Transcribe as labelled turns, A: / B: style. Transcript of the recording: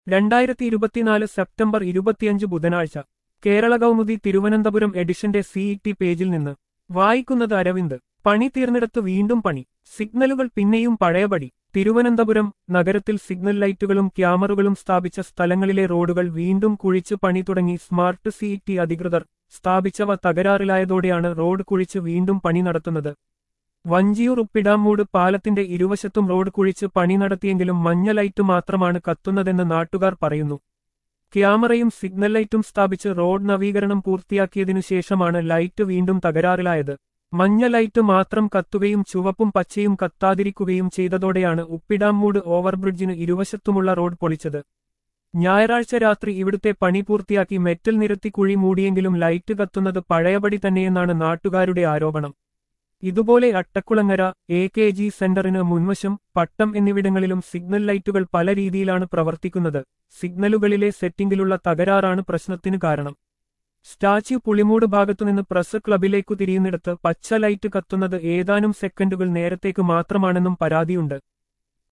A: 2024 September 25 ബുധനാഴ്ച കേരള കൗമുദി തിരുവനന്തപുരം എഡിഷന്റെ CET പേജിൽ നിന്ന് വായിക്കുന്നത് അരവിന്ദ്. പണി തീർന്നിടത്ത് വീണ്ടും പണി, സിഗ്നലുകൾ പിന്നെയും പഴയപടി. തിരുവനന്തപുരം നഗരത്തിൽ സിഗ്നൽ ലൈറ്റുകളും ക്യാമറകളും സ്ഥാപിച്ച സ്ഥലങ്ങളിലെ റോഡുകൾ വീണ്ടും കുഴിച്ച് പണി തുടങ്ങി. സ്മാർട്ട് സിഇടി അധികൃതർ സ്ഥാപിച്ചവ തകരാറിലായതോടെയാണ് റോഡ് കുഴിച്ച് വീണ്ടും പണി നടത്തുന്നത്. വഞ്ചിയൂർ ഉപ്പിടാമൂട് പാലത്തിന്റെ ഇരുവശത്തും റോഡ് കുഴിച്ച് പണി നടത്തിയെങ്കിലും മഞ്ഞ ലൈറ്റ് മാത്രമാണ് കത്തുന്നതെന്ന് നാട്ടുകാർ പറയുന്നു. ക്യാമറയും സിഗ്നൽ ലൈറ്റും സ്ഥാപിച്ച് റോഡ് നവീകരണം പൂർത്തിയാക്കിയതിനു ശേഷമാണ് ലൈറ്റ് വീണ്ടും തകരാറിലായത്. മഞ്ഞ ലൈറ്റ് മാത്രം കത്തുകയും ചുവപ്പും പച്ചയും കത്താതിരിക്കുകയും ചെയ്തതോടെയാണ് ഉപ്പിടാമൂട് ഓവർബ്രിഡ്ജിന് ഇരുവശത്തുമുള്ള റോഡ് പൊളിച്ചത്. ഞായറാഴ്ച രാത്രി ഇവിടുത്തെ പണി പൂർത്തിയാക്കി മെറ്റൽ നിരത്തി കുഴി മൂടിയെങ്കിലും ലൈറ്റ് കത്തുന്നത് പഴയപടി തന്നെയെന്നാണ് നാട്ടുകാരുടെ ആരോപണം. ഇതുപോലെ അട്ടക്കുളങ്ങര AKG സെന്ററിന് മുൻവശം, പട്ടം എന്നിവിടങ്ങളിലും സിഗ്നൽ ലൈറ്റുകൾ പല രീതിയിലാണ് പ്രവർത്തിക്കുന്നത്. സിഗ്നലുകളിലെ സെറ്റിംഗിലുള്ള തകരാറാണ് പ്രശ്നത്തിന് കാരണം. സ്റ്റാച്യു പുളിമൂട് ഭാഗത്തുനിന്ന് പ്രസ് ക്ലബിലേക്കു തിരിയുന്നിടത്ത് പച്ച ലൈറ്റ് കത്തുന്നത് ഏതാനും സെക്കൻഡുകൾ നേരത്തേക്ക് മാത്രമാണെന്നും പരാതിയുണ്ട്.